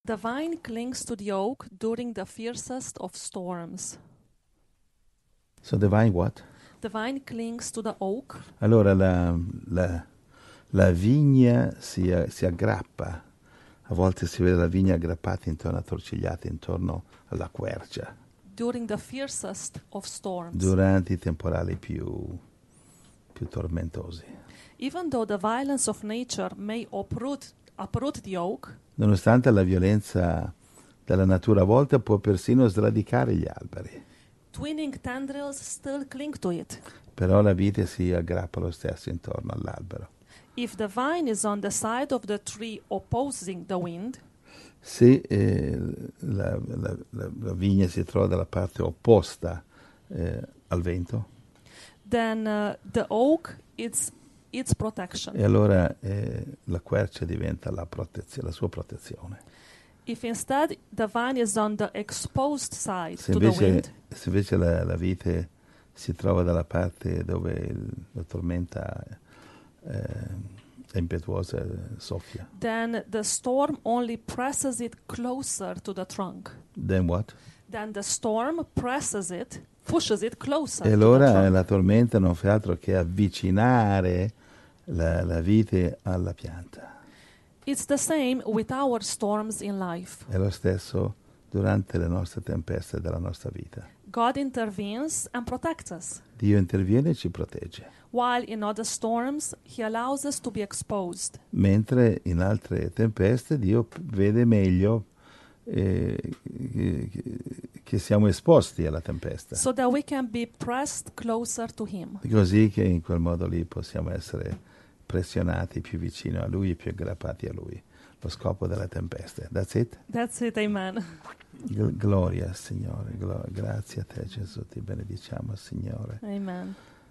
The vine clings to the oak during the fiercest of storms. So the vine what? The vine clings to the oak. Allora la vigna si aggrappa, a volte si vede la vigna aggrappata intorno, attorcigliata intorno alla quercia, During the fiercest of storms. durante i temporali più tormentosi. Even though the violence of nature may uproot the oak, Nonostante la violenza della natura a volte può persino sradicare gli alberi, twining tendrils still cling to it. però la vite si aggrappa lo stesso intorno all'albero. If the vine is on the side of the tree opposing the wind, Se la vigna si trova dalla parte opposta al vento, then the oak is its protection. e allora la quercia diventa la sua protezione. If instead the vine is on the exposed side Se to the wind, invece la vite si trova dalla parte dove la tormenta è impetuosa, soffia, then the storm only presses it closer to the trunk. then what? Then the storm pushes it closer E to the allora trunk. la tormenta non fa altro che avvicinare la vite alla pianta. It's the same with our storms in life. È lo stesso durante le nostre tempeste della nostra vita. God intervenes and protects us, Dio interviene e ci protegge, while in other storms He allows us to be exposed. mentre in altre tempeste Dio vede meglio che siamo esposti alla tempesta, So that we can be pressed closer to Him. così che in quel modo lì possiamo essere pressionati più vicino a Lui e più aggrappati a Lui. Lo scopo della tempesta. That's it? That's it, amen. Gloria al Signore, grazie a te Gesù, ti benediciamo Signore. Amen.